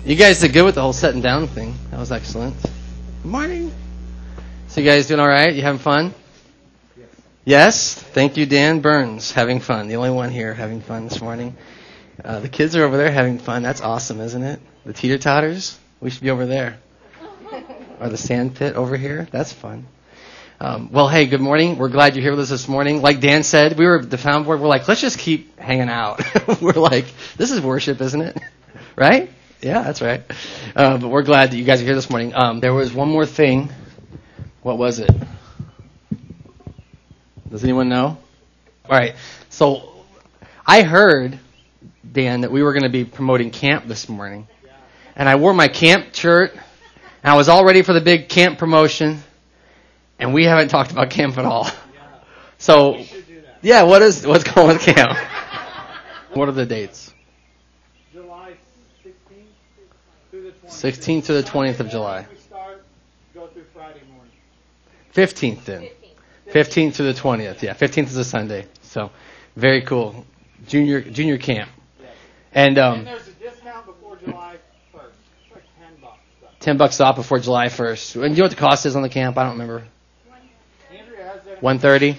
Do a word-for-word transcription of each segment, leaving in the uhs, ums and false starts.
You guys did good with the whole setting down thing. That was excellent. Good morning. So you guys doing all right? You having fun? Yes. Yes? Thank you, Dan Burns. Having fun. The only one here having fun this morning. Uh, the kids are over there having fun. That's awesome, isn't it? The teeter-totters. We should be over there. Or the sand pit over here. That's fun. Um, well, hey, good morning. We're glad you're here with us this morning. Like Dan said, we were the found board. We're like, let's just keep hanging out. We're like, this is worship, isn't it? Right? Yeah, that's right. Uh, but we're glad that you guys are here this morning. Um, there was one more thing. What was it? Does anyone know? All right. So I heard, Dan, that we were going to be promoting camp this morning. And I wore my camp shirt, and I was all ready for the big camp promotion. And we haven't talked about camp at all. So, yeah, what is what's going on with camp? What are the dates? July sixteenth through the twentieth. sixteenth to the twentieth of July. We start, go through Friday morning. fifteenth then. fifteenth to the twentieth. Yeah, fifteenth is a Sunday. So, very cool. Junior junior camp. And um, And there's a discount before July first. It's like ten bucks. ten bucks off before July first. And you know what the cost is on the camp? I don't remember. one thirty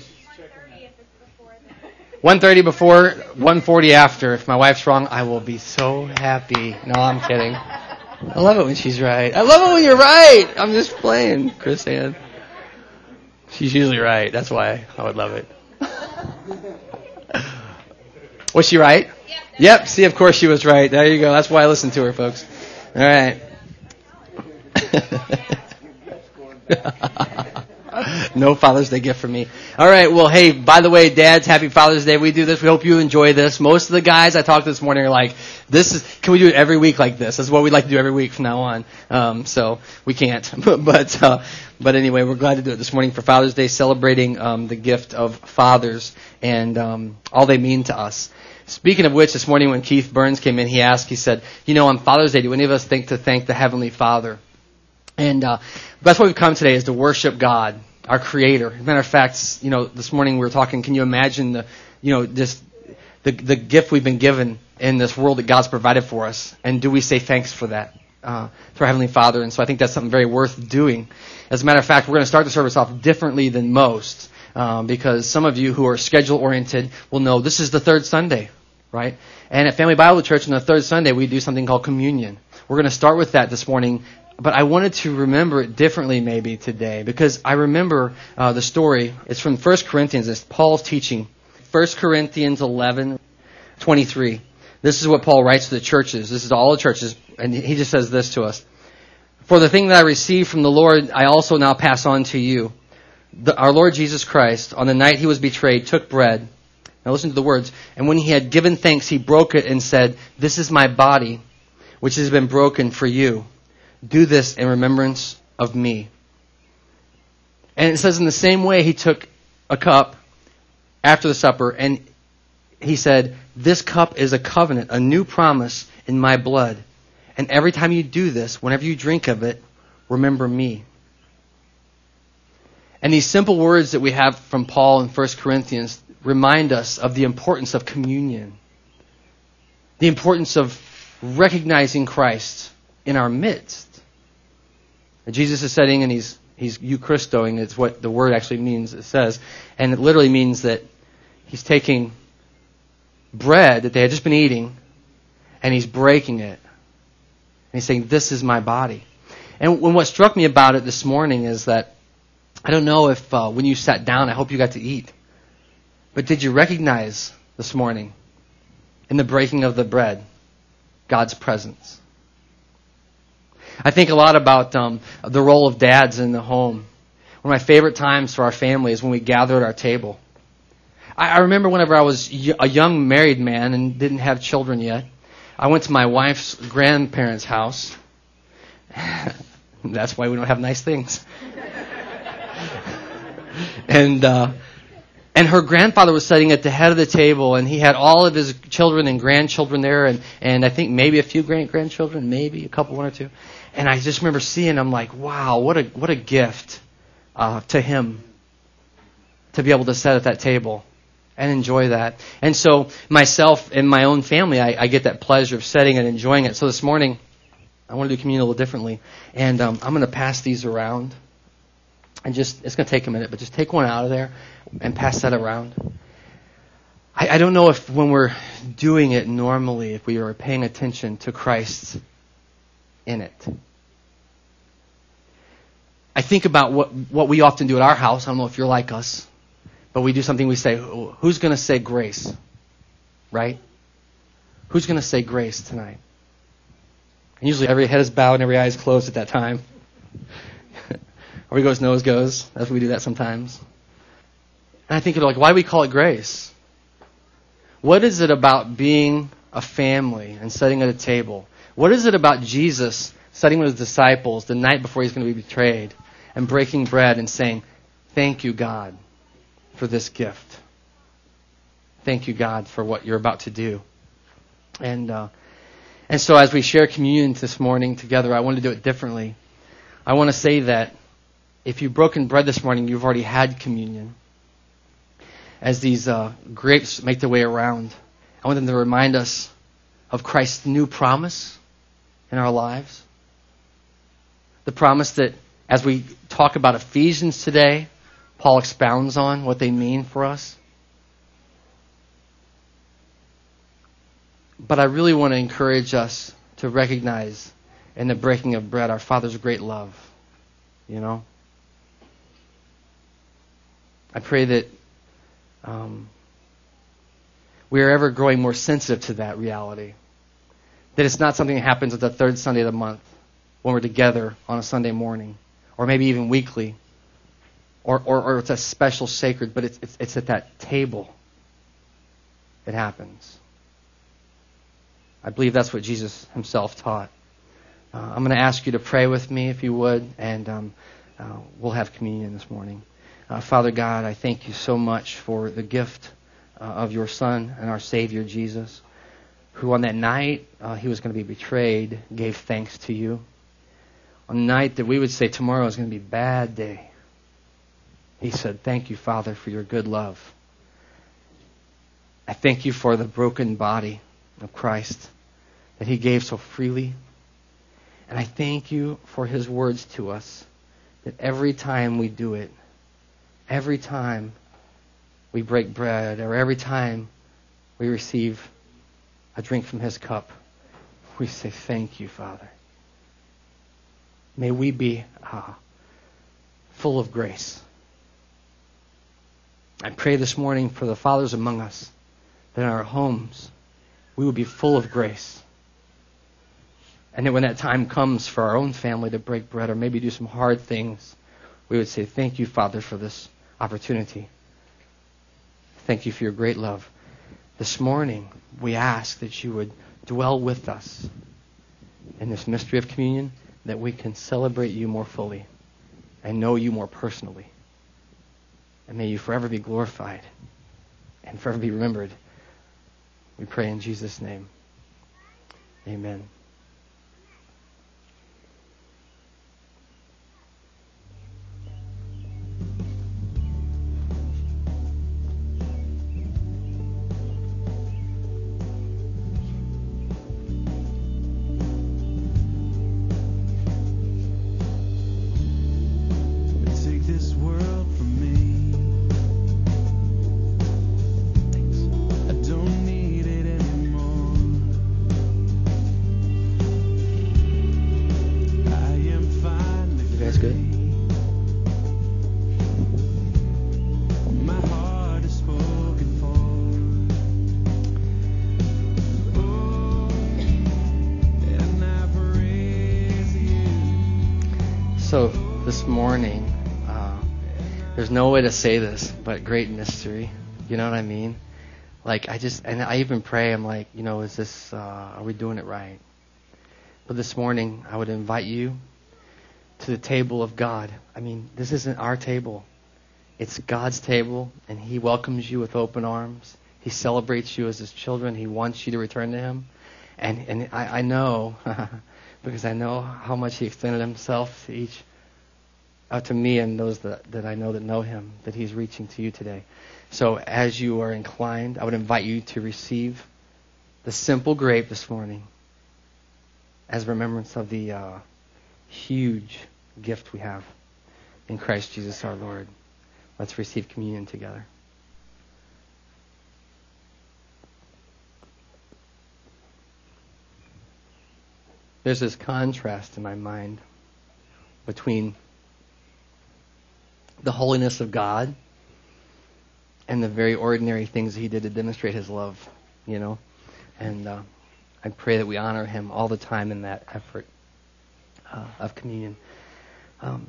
one thirty before, one forty after. If my wife's wrong, I will be so happy. No, I'm kidding. I love it when she's right. I love it when you're right. I'm just playing, Chris Ann. She's usually right. That's why I would love it. Was she right? Yep. See, of course she was right. There you go. That's why I listen to her, folks. All right. No Father's Day gift for me. All right. Well, hey, by the way, dads, happy Father's Day. We do this. We hope you enjoy this. Most of the guys I talked to this morning are like, "This is. Can we do it every week like this? This is what we'd like to do every week from now on." Um, so we can't. but uh, but anyway, we're glad to do it this morning for Father's Day, celebrating um, the gift of fathers and um, all they mean to us. Speaking of which, this morning when Keith Burns came in, he asked. He said, "You know, on Father's Day, do any of us think to thank the Heavenly Father?" And uh, that's why we've come today, is to worship God, our Creator. As a matter of fact, you know, this morning we were talking. Can you imagine the, you know, just the the gift we've been given in this world that God's provided for us? And do we say thanks for that uh, to our Heavenly Father? And so I think that's something very worth doing. As a matter of fact, we're going to start the service off differently than most, um, because some of you who are schedule oriented will know this is the third Sunday, right? And at Family Bible Church on the third Sunday we do something called communion. We're going to start with that this morning. But I wanted to remember it differently maybe today, because I remember uh, the story. It's from First Corinthians. It's Paul's teaching. First Corinthians eleven twenty-three. This is what Paul writes to the churches. This is to all the churches. And he just says this to us. "For the thing that I received from the Lord, I also now pass on to you. The, our Lord Jesus Christ, on the night he was betrayed, took bread." Now listen to the words. "And when he had given thanks, he broke it and said, 'This is my body, which has been broken for you. Do this in remembrance of me.'" And it says in the same way he took a cup after the supper and he said, "This cup is a covenant, a new promise in my blood. And every time you do this, whenever you drink of it, remember me." And these simple words that we have from Paul in First Corinthians remind us of the importance of communion. The importance of recognizing Christ in our midst. Jesus is sitting and he's he's Eucharistoing. It's what the word actually means. It says, and it literally means that he's taking bread that they had just been eating, and he's breaking it. And he's saying, "This is my body." And when what struck me about it this morning is that I don't know if uh, when you sat down, I hope you got to eat, but did you recognize this morning in the breaking of the bread God's presence? I think a lot about um, the role of dads in the home. One of my favorite times for our family is when we gather at our table. I, I remember whenever I was y- a young married man and didn't have children yet, I went to my wife's grandparents' house. That's why we don't have nice things. and uh, and her grandfather was sitting at the head of the table, and he had all of his children and grandchildren there, and, and I think maybe a few great-grandchildren, maybe a couple, one or two. And I just remember seeing, I'm like, wow, what a what a gift uh, to him to be able to sit at that table and enjoy that. And so myself and my own family, I, I get that pleasure of sitting and enjoying it. So this morning, I want to do communion a little differently. And um, I'm going to pass these around. And just, it's going to take a minute, but just take one out of there and pass that around. I, I don't know if when we're doing it normally, if we are paying attention to Christ in it. I think about what, what we often do at our house. I don't know if you're like us, but we do something, we say, who's going to say grace? Right? Who's going to say grace tonight? And usually every head is bowed and every eye is closed at that time. Or he goes, nose goes. That's we do that sometimes. And I think, like, why do we call it grace? What is it about being a family and sitting at a table? What is it about Jesus sitting with his disciples the night before he's going to be betrayed and breaking bread and saying, thank you, God, for this gift. Thank you, God, for what you're about to do. And uh, and so as we share communion this morning together, I want to do it differently. I want to say that if you've broken bread this morning, you've already had communion. As these uh, grapes make their way around, I want them to remind us of Christ's new promise in our lives. The promise that as we talk about Ephesians today, Paul expounds on what they mean for us. But I really want to encourage us to recognize in the breaking of bread our Father's great love. You know? I pray that um, we are ever growing more sensitive to that reality. That it's not something that happens at the third Sunday of the month when we're together on a Sunday morning, or maybe even weekly, or or, or it's a special sacred, but it's, it's it's at that table it happens. I believe that's what Jesus himself taught. Uh, I'm going to ask you to pray with me, if you would, and um, uh, we'll have communion this morning. Uh, Father God, I thank you so much for the gift uh, of your Son and our Savior, Jesus, who on that night uh, he was going to be betrayed, gave thanks to you. On the night that we would say tomorrow is going to be a bad day, he said, thank you, Father, for your good love. I thank you for the broken body of Christ that he gave so freely. And I thank you for his words to us, that every time we do it, every time we break bread, or every time we receive a drink from his cup, we say, thank you, Father. May we be uh, full of grace. I pray this morning for the fathers among us, that in our homes we would be full of grace. And that when that time comes for our own family to break bread or maybe do some hard things, we would say, thank you, Father, for this opportunity. Thank you for your great love. This morning, we ask that you would dwell with us in this mystery of communion, that we can celebrate you more fully and know you more personally. And may you forever be glorified and forever be remembered. We pray in Jesus' name. Amen. So this morning, uh, there's no way to say this, but great mystery. You know what I mean? Like I just, and I even pray. I'm like, you know, is this? Uh, are we doing it right? But this morning, I would invite you to the table of God. I mean, this isn't our table; it's God's table, and He welcomes you with open arms. He celebrates you as His children. He wants you to return to Him, and and I, I know. Because I know how much He extended Himself to each, uh, to me and those that, that I know that know Him, that He's reaching to you today. So as you are inclined, I would invite you to receive the simple grape this morning as remembrance of the uh, huge gift we have in Christ Jesus our Lord. Let's receive communion together. There's this contrast in my mind between the holiness of God and the very ordinary things he did to demonstrate his love, you know. And uh, I pray that we honor him all the time in that effort uh, of communion. Um,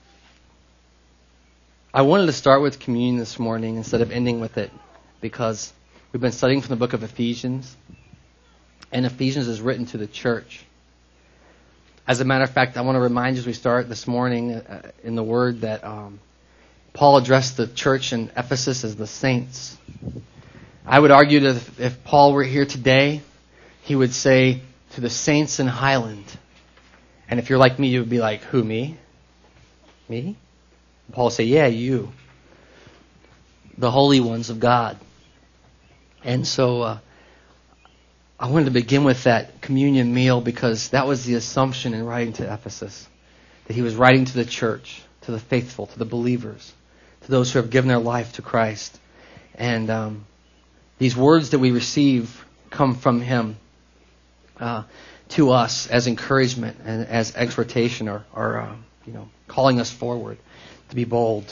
I wanted to start with communion this morning instead of ending with it because we've been studying from the book of Ephesians, and Ephesians is written to the church. As a matter of fact, I want to remind you as we start this morning uh, in the Word that um, Paul addressed the church in Ephesus as the saints. I would argue that if, if Paul were here today, he would say to the saints in Highland. And if you're like me, you would be like, who, me? Me? Paul would say, yeah, you. The holy ones of God. And so uh, I wanted to begin with that communion meal because that was the assumption in writing to Ephesus. That he was writing to the church, to the faithful, to the believers, to those who have given their life to Christ. And um, these words that we receive come from him uh, to us as encouragement and as exhortation, or, or uh, you know, calling us forward to be bold.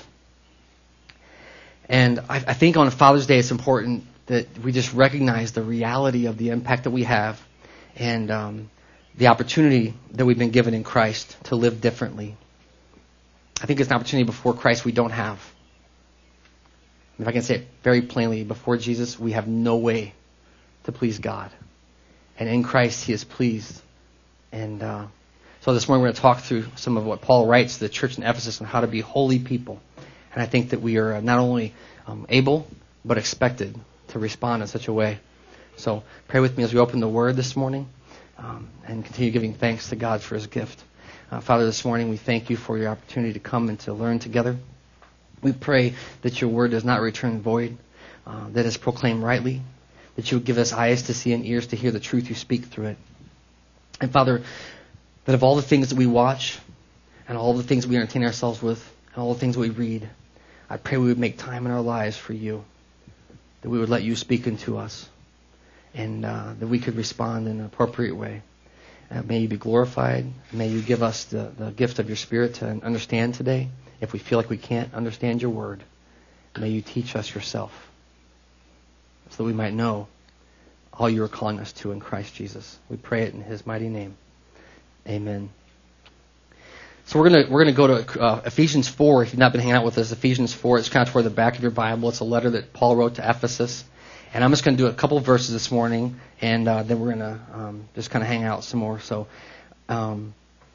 And I, I think on Father's Day it's important that we just recognize the reality of the impact that we have and um, the opportunity that we've been given in Christ to live differently. I think it's an opportunity before Christ we don't have. If I can say it very plainly, before Jesus we have no way to please God. And in Christ he is pleased. And uh, so this morning we're going to talk through some of what Paul writes to the church in Ephesus on how to be holy people. And I think that we are not only um, able, but expected to respond in such a way. So pray with me as we open the Word this morning um, and continue giving thanks to God for his gift. Uh, Father, this morning we thank you for your opportunity to come and to learn together. We pray that your Word does not return void, uh, that is proclaimed rightly, that you would give us eyes to see and ears to hear the truth you speak through it. And Father, that of all the things that we watch and all the things we entertain ourselves with and all the things we read, I pray we would make time in our lives for you, that we would let you speak into us, and uh, that we could respond in an appropriate way. Uh, may you be glorified. May you give us the, the gift of your Spirit to understand today. If we feel like we can't understand your word, may you teach us yourself so that we might know all you are calling us to in Christ Jesus. We pray it in his mighty name. Amen. So we're gonna we're gonna go to uh, Ephesians four. If you've not been hanging out with us, Ephesians four. It's kind of toward the back of your Bible. It's a letter that Paul wrote to Ephesus, and I'm just gonna do a couple verses this morning, and uh, then we're gonna um, just kind of hang out some more. So. Um,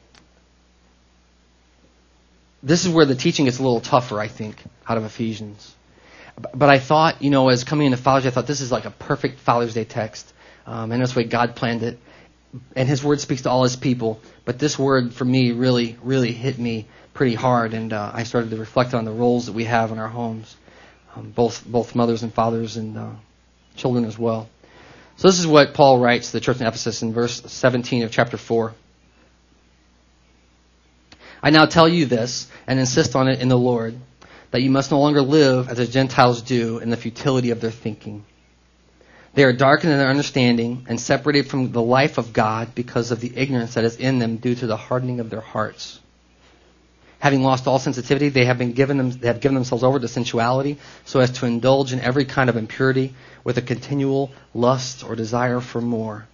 This is where the teaching gets a little tougher, I think, out of Ephesians. But I thought, you know, as coming into Father's Day, I thought this is like a perfect Father's Day text. Um, and that's the way God planned it. And his word speaks to all his people. But this word, for me, really, really hit me pretty hard. And uh, I started to reflect on the roles that we have in our homes, um, both both mothers and fathers and uh, children as well. So this is what Paul writes to the church in Ephesus in verse seventeen of chapter four. I now tell you this, and insist on it in the Lord, that you must no longer live as the Gentiles do in the futility of their thinking. They are darkened in their understanding and separated from the life of God because of the ignorance that is in them due to the hardening of their hearts. Having lost all sensitivity, they have been given them, they have given themselves over to sensuality so as to indulge in every kind of impurity with a continual lust or desire for more.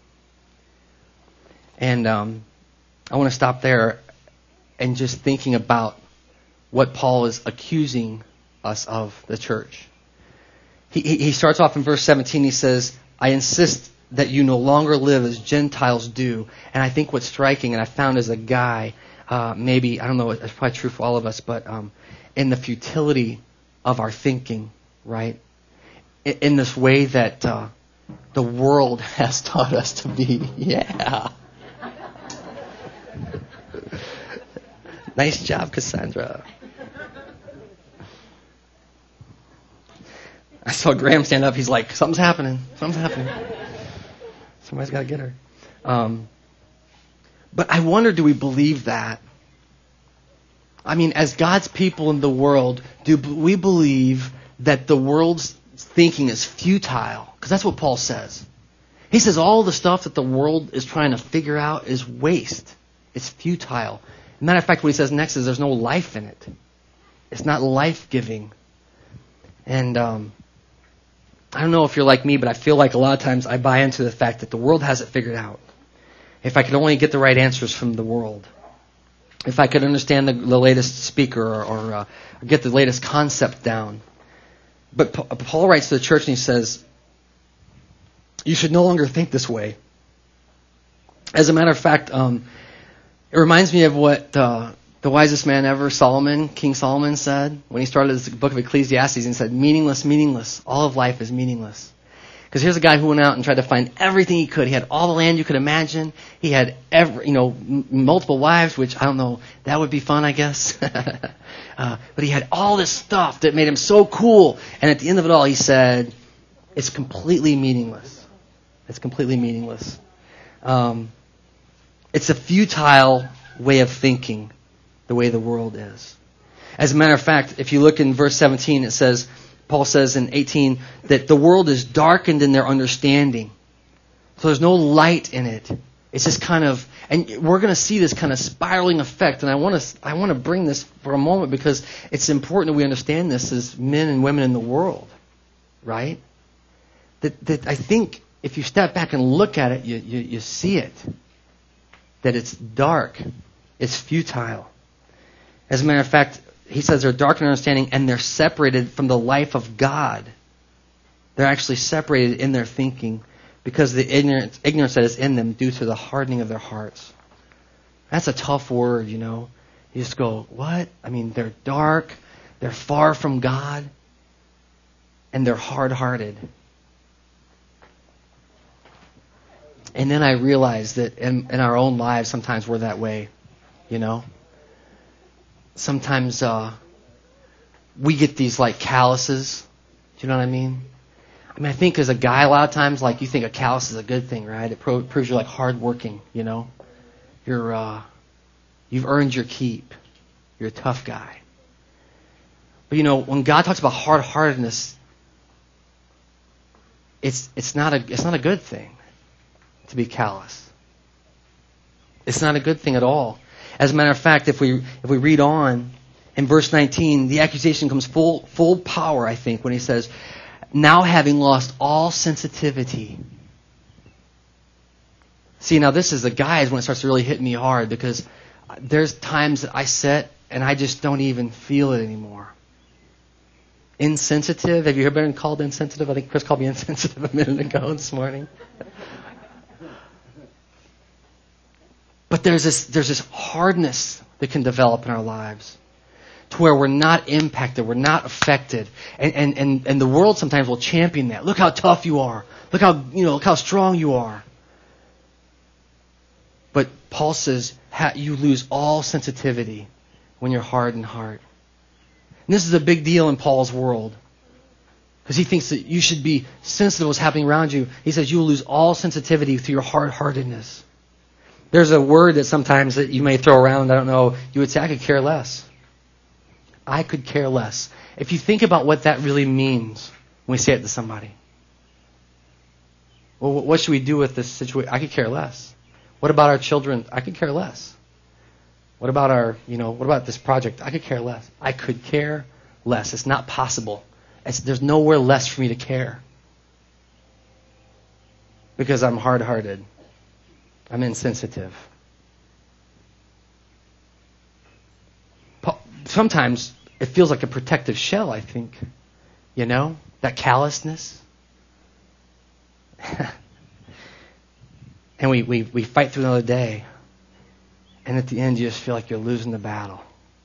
And um, I want to stop there. And just thinking about what Paul is accusing us of, the church. He, he starts off in verse seventeen. He says, I insist that you no longer live as Gentiles do. And I think what's striking, and I found as a guy, uh, maybe, I don't know, it's probably true for all of us, but um, in the futility of our thinking, right? In, in this way that uh, the world has taught us to be. Yeah. Nice job, Cassandra. I saw Graham stand up. He's like, something's happening. Something's happening. Somebody's got to get her. Um, But I wonder, do we believe that? I mean, as God's people in the world, do we believe that the world's thinking is futile? Because that's what Paul says. He says all the stuff that the world is trying to figure out is waste. It's futile. Matter of fact, what he says next is there's no life in it. It's not life-giving. And um, I don't know if you're like me, but I feel like a lot of times I buy into the fact that the world has it figured out. If I could only get the right answers from the world. If I could understand the, the latest speaker or, or, uh, or get the latest concept down. But P- Paul writes to the church and he says, you should no longer think this way. As a matter of fact, um, it reminds me of what uh, the wisest man ever, Solomon, King Solomon, said when he started his book of Ecclesiastes and said, meaningless, meaningless. All of life is meaningless. Because here's a guy who went out and tried to find everything he could. He had all the land you could imagine. He had every, you know, m- multiple wives, which I don't know, that would be fun, I guess. uh, but he had all this stuff that made him so cool. And at the end of it all, he said, it's completely meaningless. It's completely meaningless. Um, it's a futile way of thinking, the way the world is. As a matter of fact, if you look in verse seventeen, it says, Paul says in eighteen, that the world is darkened in their understanding. So there's no light in it. It's just kind of, and we're going to see this kind of spiraling effect. And I want to, I want to bring this for a moment because it's important that we understand this as men and women in the world, right? That, that I think if you step back and look at it, you, you, you see it. That it's dark. It's futile. As a matter of fact, he says they're dark in understanding and they're separated from the life of God. They're actually separated in their thinking because of the ignorance, ignorance that is in them due to the hardening of their hearts. That's a tough word, you know. You just go, what? I mean, they're dark, they're far from God, and they're hard-hearted. And then I realized that in, in our own lives, sometimes we're that way, you know. Sometimes uh, we get these like calluses. Do you know what I mean? I mean, I think as a guy, a lot of times, like you think a callus is a good thing, right? It pro- proves you're like hardworking, you know. You're uh, you've earned your keep. You're a tough guy. But you know, when God talks about hard-heartedness, it's it's not a it's not a good thing to be callous. It's not a good thing at all. As a matter of fact, if we if we read on in verse nineteen, the accusation comes full full power, I think, when he says, now having lost all sensitivity. See, now this is the guys when it starts to really hit me hard because there's times that I sit and I just don't even feel it anymore. Insensitive. Have you ever been called insensitive? I think Chris called me insensitive a minute ago this morning. But there's this there's this hardness that can develop in our lives to where we're not impacted, we're not affected. And, and, and, and the world sometimes will champion that. Look how tough you are. Look how, you know, look how strong you are. But Paul says you lose all sensitivity when you're hard in heart. And this is a big deal in Paul's world. Because he thinks that you should be sensitive to what's happening around you. He says you will lose all sensitivity through your hard-heartedness. There's a word that sometimes that you may throw around, I don't know, you would say, I could care less. I could care less. If you think about what that really means when we say it to somebody. Well, what should we do with this situation? I could care less. What about our children? I could care less. What about our, you know, what about this project? I could care less. I could care less. It's not possible. It's, there's nowhere less for me to care. Because I'm hard-hearted. I'm insensitive. Sometimes it feels like a protective shell, I think. You know? That callousness. And we, we, we fight through another day. And at the end, you just feel like you're losing the battle.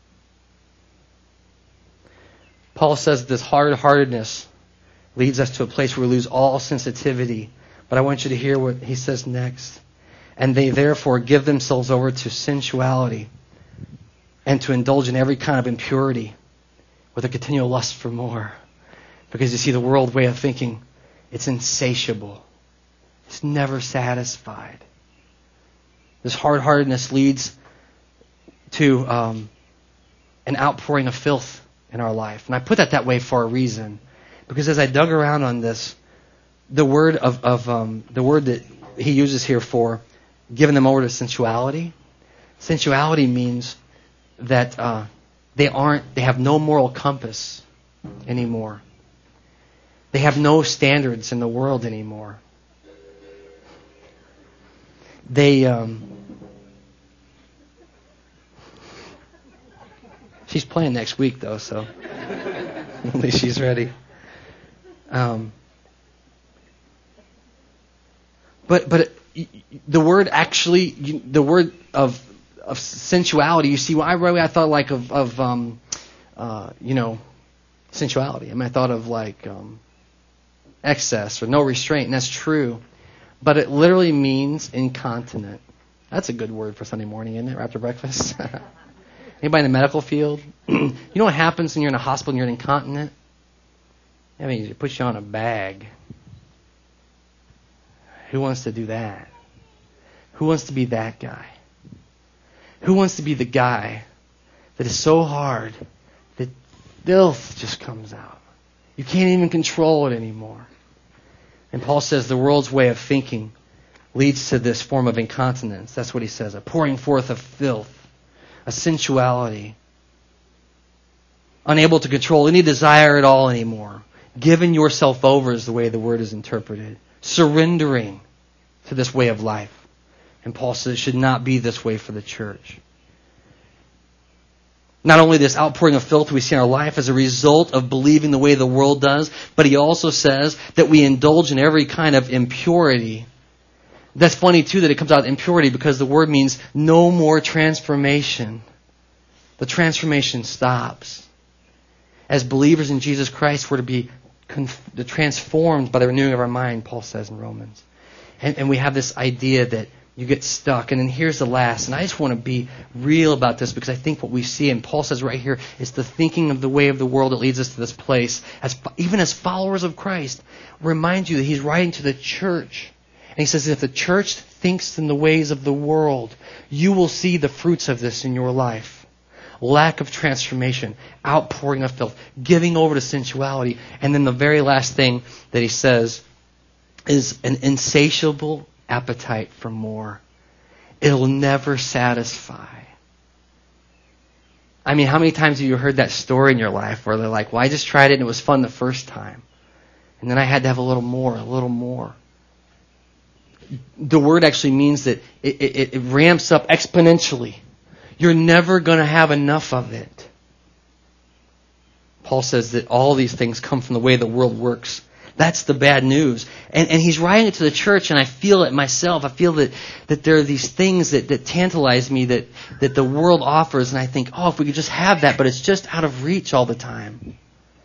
Paul says this hard-heartedness leads us to a place where we lose all sensitivity. But I want you to hear what he says next. And they therefore give themselves over to sensuality and to indulge in every kind of impurity with a continual lust for more. Because you see, the world way of thinking, it's insatiable. It's never satisfied. This hard-heartedness leads to um, an outpouring of filth in our life. And I put that that way for a reason. Because as I dug around on this, the word of, of um, the word that he uses here for giving them over to sensuality, sensuality means that uh, they aren't, they have no moral compass anymore. They have no standards in the world anymore. They, um, she's playing next week though, so at least she's ready. Um, but but the word actually, the word of of sensuality. You see, when I wrote, I thought like of of um, uh, you know, sensuality. I mean, I thought of like um, excess or no restraint, and that's true. But it literally means incontinent. That's a good word for Sunday morning, isn't it? Right after breakfast. Anybody in the medical field? You know what happens when you're in a hospital and you're incontinent? I mean, it puts you on a bag. Who wants to do that? Who wants to be that guy? Who wants to be the guy that is so hard that filth just comes out? You can't even control it anymore. And Paul says the world's way of thinking leads to this form of incontinence. That's what he says, a pouring forth of filth, a sensuality, unable to control any desire at all anymore. Giving yourself over is the way the word is interpreted. Surrendering to this way of life. And Paul says it should not be this way for the church. Not only this outpouring of filth we see in our life as a result of believing the way the world does, but he also says that we indulge in every kind of impurity. That's funny too that it comes out impurity because the word means no more transformation. The transformation stops. As believers in Jesus Christ, we're to be conf- transformed by the renewing of our mind, Paul says in Romans. And, and we have this idea that you get stuck. And then here's the last. And I just want to be real about this because I think what we see, and Paul says right here, is the thinking of the way of the world that leads us to this place. As even as followers of Christ, remind you that he's writing to the church. And he says if the church thinks in the ways of the world, you will see the fruits of this in your life. Lack of transformation, outpouring of filth, giving over to sensuality. And then the very last thing that he says is an insatiable appetite for more. It'll never satisfy. I mean, how many times have you heard that story in your life where they're like, well, I just tried it and it was fun the first time. And then I had to have a little more, a little more. The word actually means that it, it, it ramps up exponentially. You're never going to have enough of it. Paul says that all these things come from the way the world works. That's the bad news. And, and he's writing it to the church, and I feel it myself. I feel that, that there are these things that, that tantalize me that, that the world offers, and I think, oh, if we could just have that, but it's just out of reach all the time.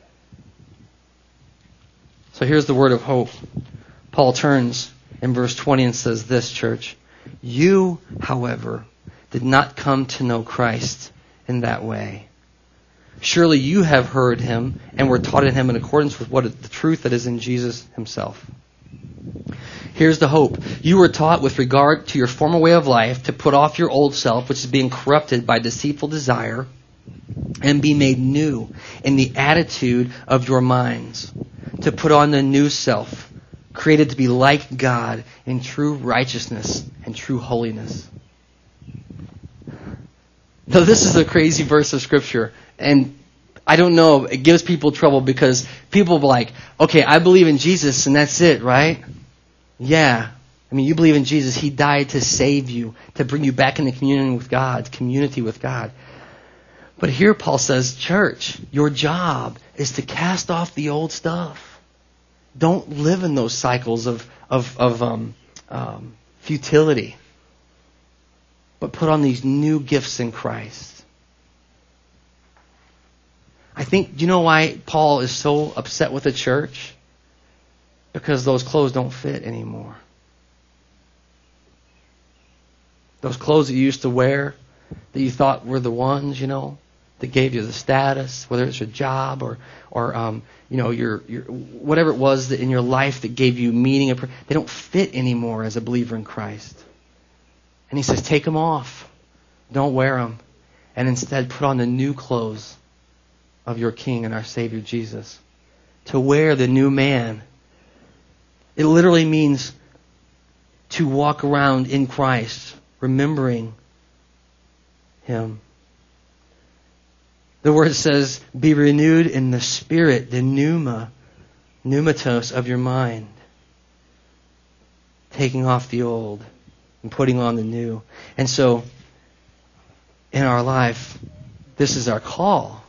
So here's the word of hope. Paul turns in verse twenty and says this, church. You, however, did not come to know Christ in that way. Surely you have heard him and were taught in him in accordance with what the truth that is in Jesus himself. Here's the hope. You were taught with regard to your former way of life to put off your old self, which is being corrupted by deceitful desire, and be made new in the attitude of your minds. To put on the new self, created to be like God in true righteousness and true holiness. Now, this is a crazy verse of Scripture, and I don't know, it gives people trouble because people are like, okay, I believe in Jesus and that's it, right? Yeah. I mean, you believe in Jesus. He died to save you, to bring you back into communion with God, community with God. But here Paul says, church, your job is to cast off the old stuff. Don't live in those cycles of, of, of um, um, futility. But put on these new gifts in Christ. I think, do you know why Paul is so upset with the church? Because those clothes don't fit anymore. Those clothes that you used to wear, that you thought were the ones, you know, that gave you the status, whether it's your job or, or um, you know, your, your whatever it was that in your life that gave you meaning, they don't fit anymore as a believer in Christ. And he says, take them off. Don't wear them. And instead put on the new clothes of your King and our Savior Jesus. To wear the new man. It literally means to walk around in Christ, remembering Him. The word says, be renewed in the spirit, the pneuma, pneumatos of your mind. Taking off the old and putting on the new. And so, in our life, this is our call.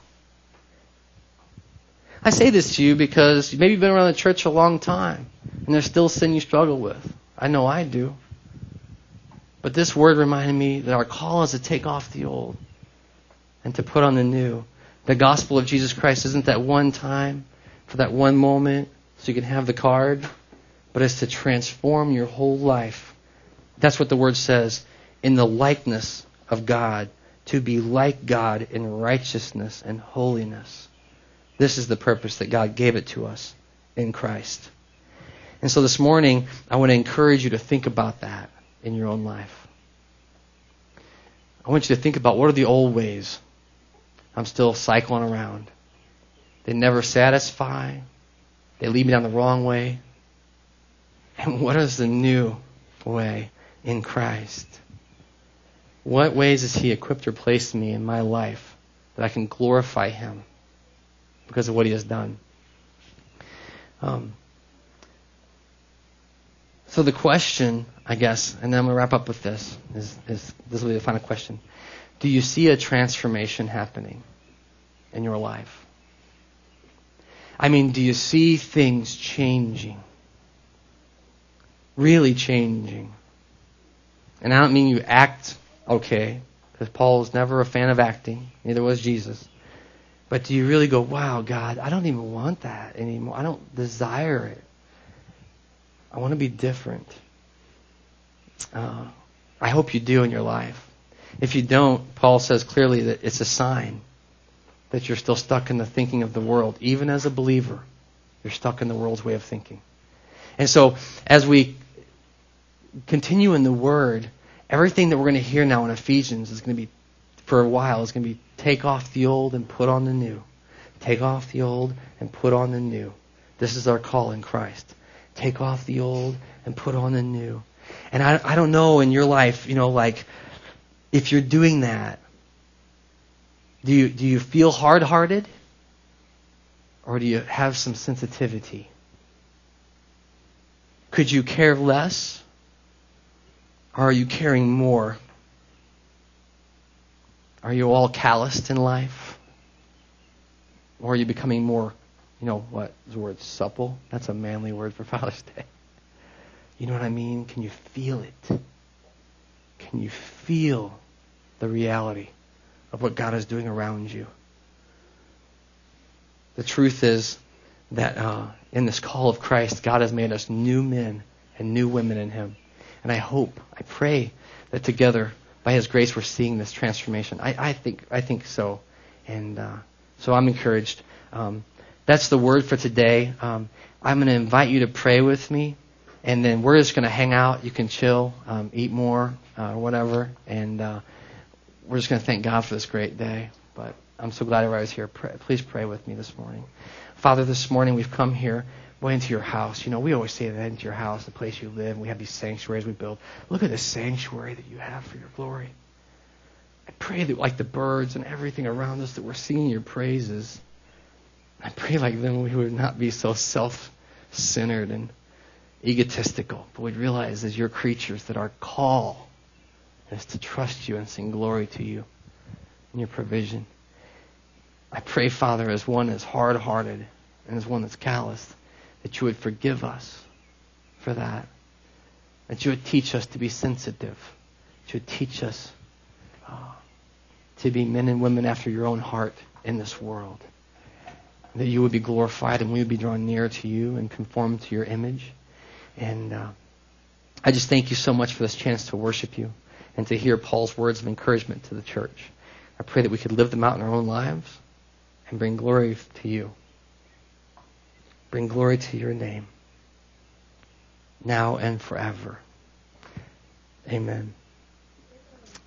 I say this to you because maybe you've been around the church a long time and there's still sin you struggle with. I know I do. But this word reminded me that our call is to take off the old and to put on the new. The gospel of Jesus Christ isn't that one time, for that one moment, so you can have the card, but it's to transform your whole life. That's what the word says, in the likeness of God, to be like God in righteousness and holiness. This is the purpose that God gave it to us in Christ. And so this morning, I want to encourage you to think about that in your own life. I want you to think about, what are the old ways I'm still cycling around? They never satisfy. They lead me down the wrong way. And what is the new way in Christ? What ways has He equipped or placed me in my life that I can glorify Him because of what He has done? Um, so the question, I guess, and then I'm going to wrap up with this, is, is this will be the final question. Do you see a transformation happening in your life? I mean, do you see things changing? Really changing? And I don't mean you act okay, because Paul was never a fan of acting. Neither was Jesus. But do you really go, wow, God, I don't even want that anymore. I don't desire it. I want to be different. Uh, I hope you do in your life. If you don't, Paul says clearly that it's a sign that you're still stuck in the thinking of the world. Even as a believer, you're stuck in the world's way of thinking. And so, as we continue in the Word, everything that we're going to hear now in Ephesians is going to be, for a while, is going to be take off the old and put on the new. Take off the old and put on the new. This is our call in Christ. Take off the old and put on the new. And I, I don't know in your life, you know, like, if you're doing that, do you do you feel hard-hearted? Or do you have some sensitivity? Could you care less? Or are you caring more? Are you all calloused in life? Or are you becoming more, you know, what is the word, supple? That's a manly word for Father's Day. You know what I mean? Can you feel it? Can you feel the reality of what God is doing around you? The truth is that uh, in this call of Christ, God has made us new men and new women in Him. And I hope, I pray that together, by His grace, we're seeing this transformation. I, I think I think so. And uh, so I'm encouraged. Um, that's the word for today. Um, I'm going to invite you to pray with me. And then we're just going to hang out. You can chill, um, eat more, uh, whatever. And uh, we're just going to thank God for this great day. But I'm so glad everybody was here. Pray, please pray with me this morning. Father, this morning we've come here, way into your house. You know, we always say that into your house, the place you live. And we have these sanctuaries we build. Look at the sanctuary that you have for your glory. I pray that like the birds and everything around us that we're singing your praises. I pray like them we would not be so self-centered and egotistical, but we'd realize as your creatures that our call is to trust you and sing glory to you in your provision. I pray, Father, as one that's hard-hearted and as one that's calloused, that you would forgive us for that. That you would teach us to be sensitive. That you would teach us uh, to be men and women after your own heart in this world. That you would be glorified and we would be drawn near to you and conformed to your image. And uh, I just thank you so much for this chance to worship you and to hear Paul's words of encouragement to the church. I pray that we could live them out in our own lives and bring glory to you. Bring glory to your name, now and forever. Amen.